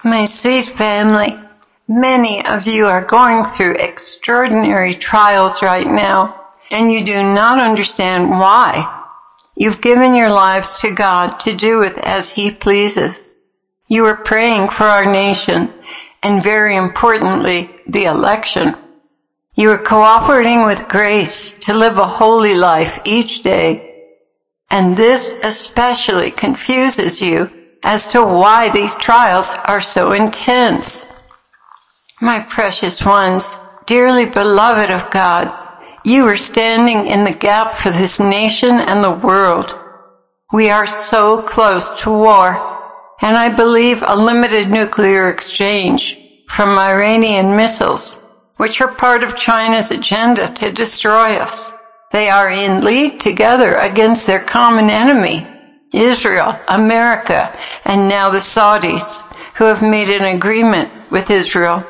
My sweet family, many of you are going through extraordinary trials right now, and you do not understand why. You've given your lives to God to do with as He pleases. You are praying for our nation, and very importantly, the election. You are cooperating with grace to live a holy life each day, and this especially confuses you as to why these trials are so intense. My precious ones, dearly beloved of God, you are standing in the gap for this nation and the world. We are so close to war, and I believe a limited nuclear exchange from Iranian missiles, which are part of China's agenda to destroy us. They are in league together against their common enemy, Israel, America, and now the Saudis, who have made an agreement with Israel.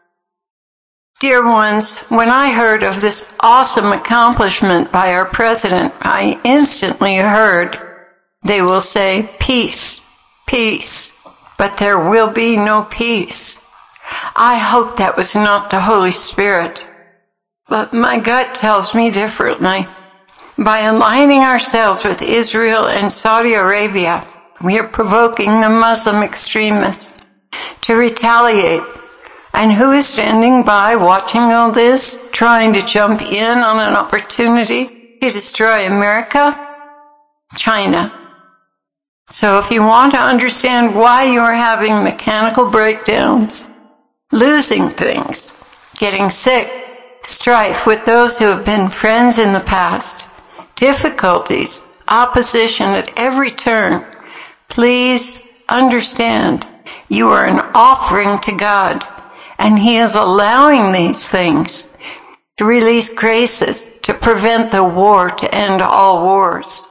Dear ones, when I heard of this awesome accomplishment by our president, I instantly heard, they will say, peace, peace, but there will be no peace. I hope that was not the Holy Spirit, but my gut tells me differently. By aligning ourselves with Israel and Saudi Arabia, we are provoking the Muslim extremists to retaliate. And who is standing by watching all this, trying to jump in on an opportunity to destroy America? China. So if you want to understand why you are having mechanical breakdowns, losing things, getting sick, strife with those who have been friends in the past, difficulties, opposition at every turn, please understand you are an offering to God, and He is allowing these things to release graces to prevent the war, to end all wars.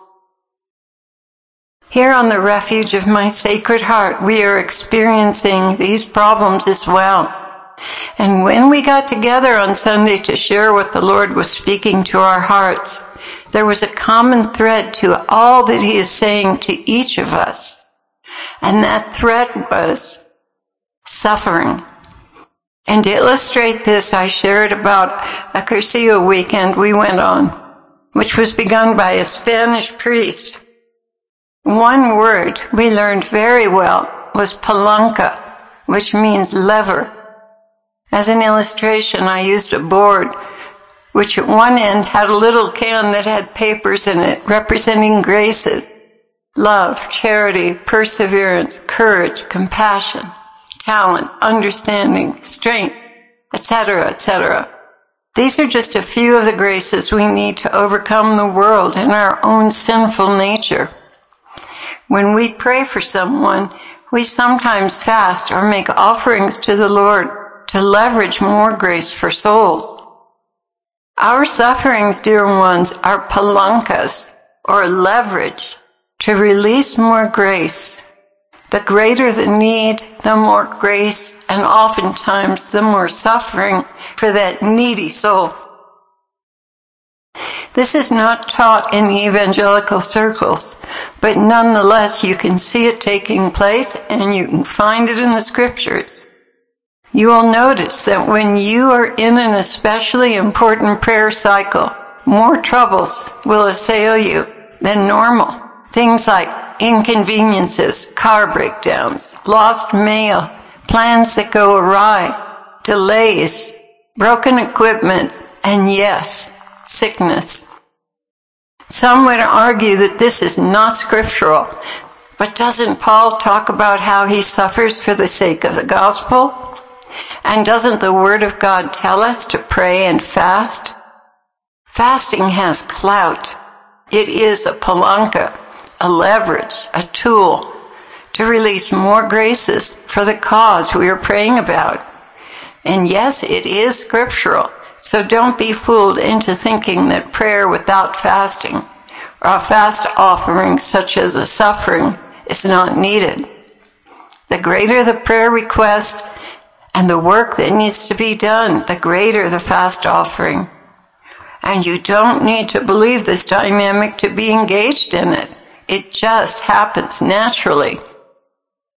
Here on the refuge of my Sacred Heart, we are experiencing these problems as well. And when we got together on Sunday to share what the Lord was speaking to our hearts, there was a common thread to all that He is saying to each of us. And that thread was suffering. And to illustrate this, I shared about a Cursillo weekend we went on, which was begun by a Spanish priest. One word we learned very well was palanca, which means lever. As an illustration, I used a board, which at one end had a little can that had papers in it representing graces: love, charity, perseverance, courage, compassion, talent, understanding, strength, etc., etc. These are just a few of the graces we need to overcome the world and our own sinful nature. When we pray for someone, we sometimes fast or make offerings to the Lord to leverage more grace for souls. Our sufferings, dear ones, are palancas, or leverage, to release more grace. The greater the need, the more grace, and oftentimes the more suffering for that needy soul. This is not taught in evangelical circles, but nonetheless you can see it taking place and you can find it in the Scriptures. You will notice that when you are in an especially important prayer cycle, more troubles will assail you than normal. Things like inconveniences, car breakdowns, lost mail, plans that go awry, delays, broken equipment, and yes, sickness. Some would argue that this is not scriptural, but doesn't Paul talk about how he suffers for the sake of the gospel? And doesn't the Word of God tell us to pray and fast? Fasting has clout. It is a palanca, a leverage, a tool to release more graces for the cause we are praying about. And yes, it is scriptural, so don't be fooled into thinking that prayer without fasting or a fast offering such as a suffering is not needed. The greater the prayer request and the work that needs to be done, the greater the fast offering. And you don't need to believe this dynamic to be engaged in it. It just happens naturally.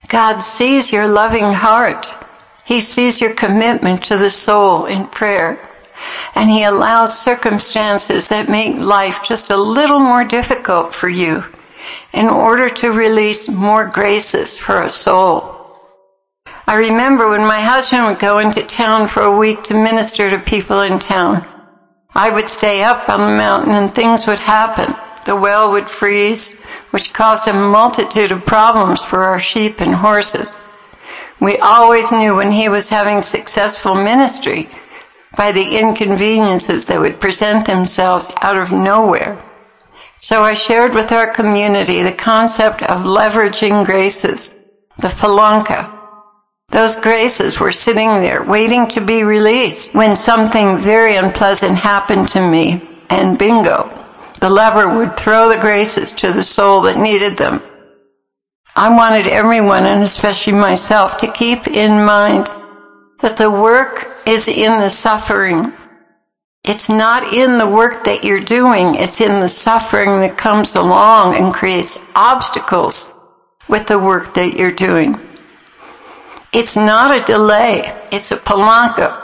God sees your loving heart. He sees your commitment to the soul in prayer. And He allows circumstances that make life just a little more difficult for you in order to release more graces for a soul. I remember when my husband would go into town for a week to minister to people in town. I would stay up on the mountain and things would happen. The well would freeze, which caused a multitude of problems for our sheep and horses. We always knew when he was having successful ministry by the inconveniences that would present themselves out of nowhere. So I shared with our community the concept of leveraging graces, the Palanca. Those graces were sitting there waiting to be released when something very unpleasant happened to me, and bingo, the lever would throw the graces to the soul that needed them. I wanted everyone, and especially myself, to keep in mind that the work is in the suffering. It's not in the work that you're doing, it's in the suffering that comes along and creates obstacles with the work that you're doing. It's not a delay, it's a palanca,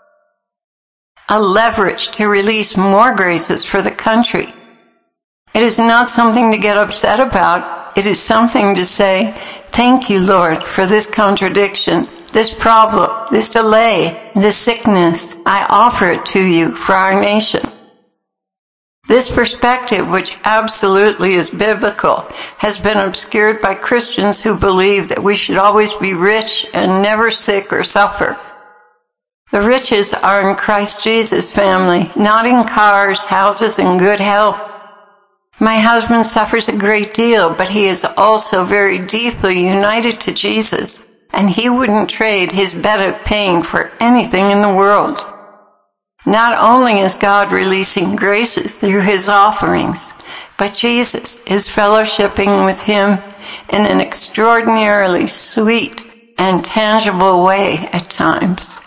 a leverage to release more graces for the country. It is not something to get upset about. It is something to say, thank you, Lord, for this contradiction, this problem, this delay, this sickness. I offer it to you for our nation. This perspective, which absolutely is biblical, has been obscured by Christians who believe that we should always be rich and never sick or suffer. The riches are in Christ Jesus, family, not in cars, houses, and good health. My husband suffers a great deal, but he is also very deeply united to Jesus, and he wouldn't trade his bed of pain for anything in the world. Not only is God releasing graces through his offerings, but Jesus is fellowshipping with him in an extraordinarily sweet and tangible way at times.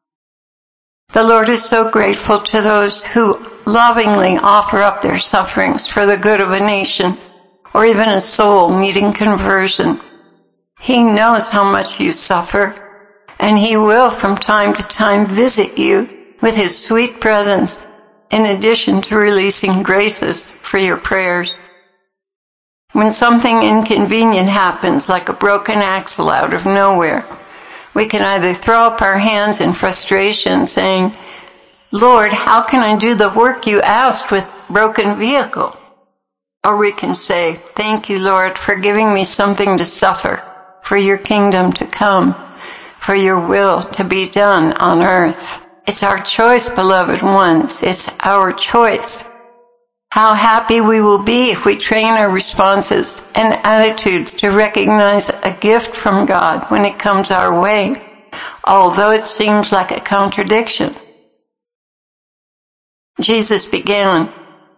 The Lord is so grateful to those who lovingly offer up their sufferings for the good of a nation or even a soul needing conversion. He knows how much you suffer, and he will from time to time visit you with his sweet presence, in addition to releasing graces for your prayers. When something inconvenient happens, like a broken axle out of nowhere, we can either throw up our hands in frustration, saying, Lord, how can I do the work you asked with broken vehicle? Or we can say, thank you, Lord, for giving me something to suffer, for your kingdom to come, for your will to be done on earth. It's our choice, beloved ones. It's our choice. How happy we will be if we train our responses and attitudes to recognize a gift from God when it comes our way, although it seems like a contradiction. Jesus began,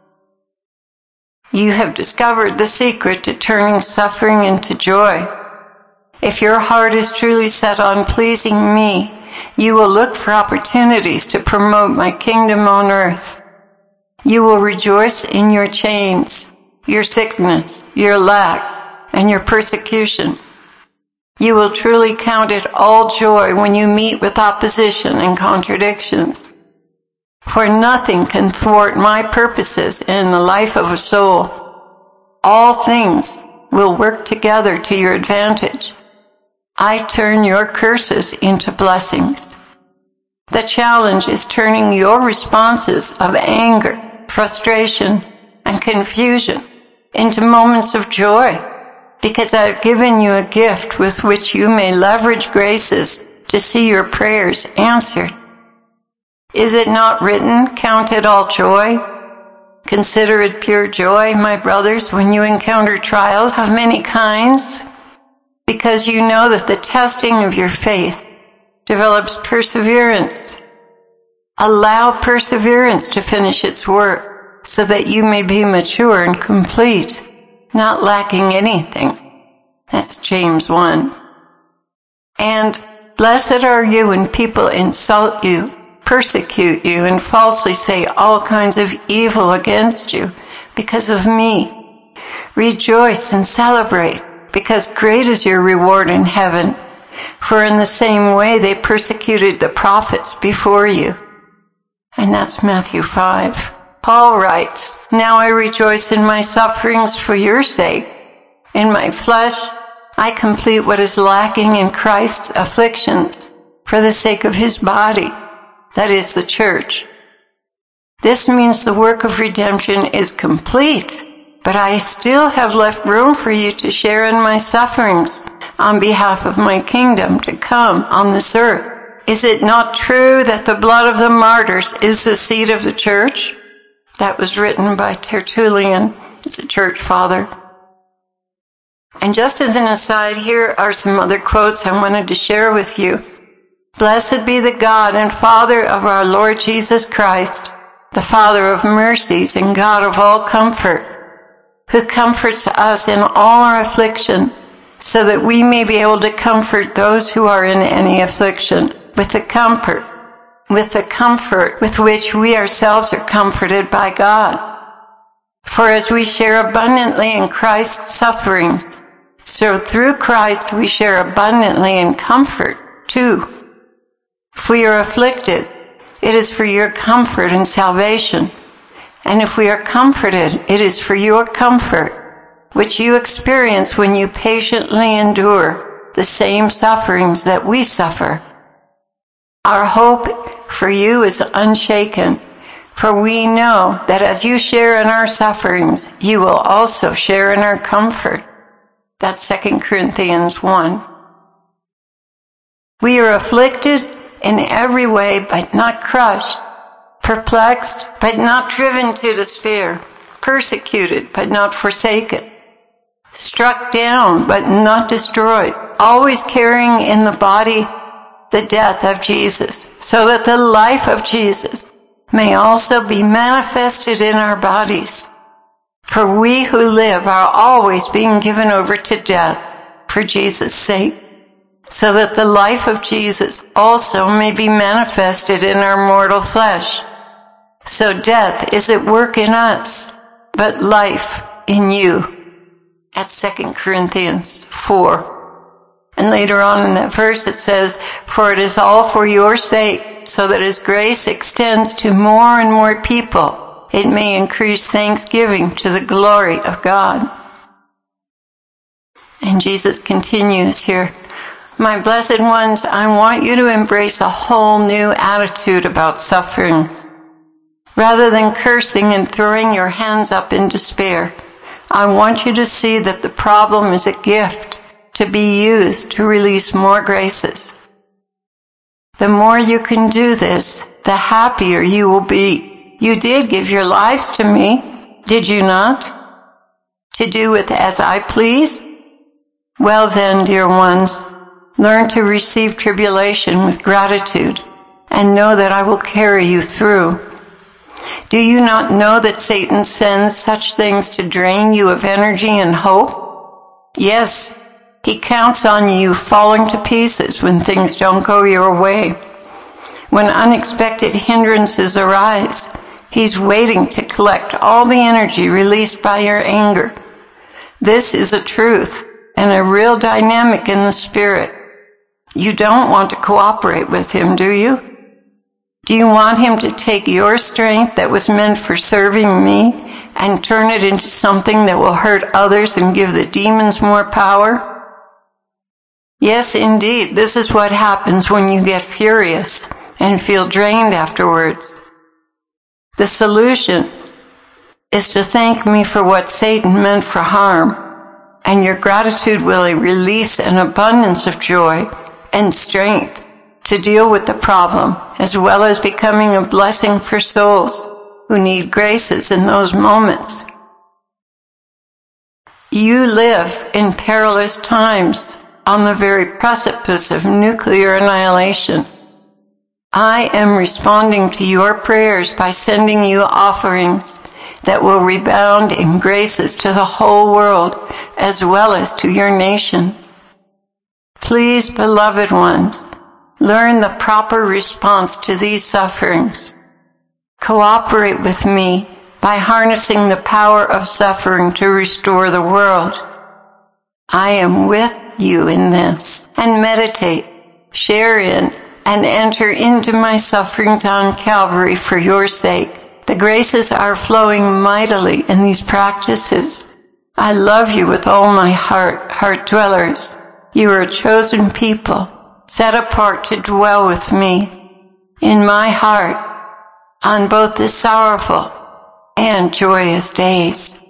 you have discovered the secret to turning suffering into joy. If your heart is truly set on pleasing me, you will look for opportunities to promote my kingdom on earth. You will rejoice in your chains, your sickness, your lack, and your persecution. You will truly count it all joy when you meet with opposition and contradictions. For nothing can thwart my purposes in the life of a soul. All things will work together to your advantage. I turn your curses into blessings. The challenge is turning your responses of anger, frustration, and confusion into moments of joy, because I've given you a gift with which you may leverage graces to see your prayers answered. Is it not written, count it all joy? Consider it pure joy, my brothers, when you encounter trials of many kinds, because you know that the testing of your faith develops perseverance. Allow perseverance to finish its work, so that you may be mature and complete, not lacking anything. That's James 1. And blessed are you when people insult you, persecute you, and falsely say all kinds of evil against you because of me. Rejoice and celebrate, because great is your reward in heaven. For in the same way they persecuted the prophets before you. And that's Matthew 5. Paul writes, Now I rejoice in my sufferings for your sake. In my flesh, I complete what is lacking in Christ's afflictions for the sake of his body, that is the church. This means the work of redemption is complete, but I still have left room for you to share in my sufferings on behalf of my kingdom to come on this earth. Is it not true that the blood of the martyrs is the seed of the church? That was written by Tertullian, he's a church father. And just as an aside, here are some other quotes I wanted to share with you. Blessed be the God and Father of our Lord Jesus Christ, the Father of mercies and God of all comfort, who comforts us in all our affliction, so that we may be able to comfort those who are in any affliction with the comfort with which we ourselves are comforted by God. For as we share abundantly in Christ's sufferings, so through Christ we share abundantly in comfort too. If we are afflicted, it is for your comfort and salvation. And if we are comforted, it is for your comfort, which you experience when you patiently endure the same sufferings that we suffer. Our hope for you is unshaken, for we know that as you share in our sufferings, you will also share in our comfort. That's 2 Corinthians 1. We are afflicted in every way, but not crushed, perplexed, but not driven to despair, persecuted, but not forsaken, struck down, but not destroyed, always carrying in the body the death of Jesus, so that the life of Jesus may also be manifested in our bodies. For we who live are always being given over to death for Jesus' sake, so that the life of Jesus also may be manifested in our mortal flesh. So death is at work in us, but life in you. At 2 Corinthians 4. And later on in that verse it says, For it is all for your sake, so that as grace extends to more and more people, it may increase thanksgiving to the glory of God. And Jesus continues here, My blessed ones, I want you to embrace a whole new attitude about suffering. Rather than cursing and throwing your hands up in despair, I want you to see that the problem is a gift to be used to release more graces. The more you can do this, the happier you will be. You did give your lives to me, did you not? To do with as I please? Well then, dear ones, learn to receive tribulation with gratitude and know that I will carry you through. Do you not know that Satan sends such things to drain you of energy and hope? Yes, he counts on you falling to pieces when things don't go your way. When unexpected hindrances arise, he's waiting to collect all the energy released by your anger. This is a truth and a real dynamic in the spirit. You don't want to cooperate with him, do you? Do you want him to take your strength that was meant for serving me and turn it into something that will hurt others and give the demons more power? Yes, indeed, this is what happens when you get furious and feel drained afterwards. The solution is to thank me for what Satan meant for harm, and your gratitude will release an abundance of joy and strength to deal with the problem, as well as becoming a blessing for souls who need graces in those moments. You live in perilous times on the very precipice of nuclear annihilation. I am responding to your prayers by sending you offerings that will rebound in graces to the whole world as well as to your nation. Please, beloved ones, learn the proper response to these sufferings. Cooperate with me by harnessing the power of suffering to restore the world. I am with you in this. And meditate, share in, and enter into my sufferings on Calvary for your sake. The graces are flowing mightily in these practices. I love you with all my heart, heart dwellers. You are a chosen people, set apart to dwell with me in my heart on both the sorrowful and joyous days.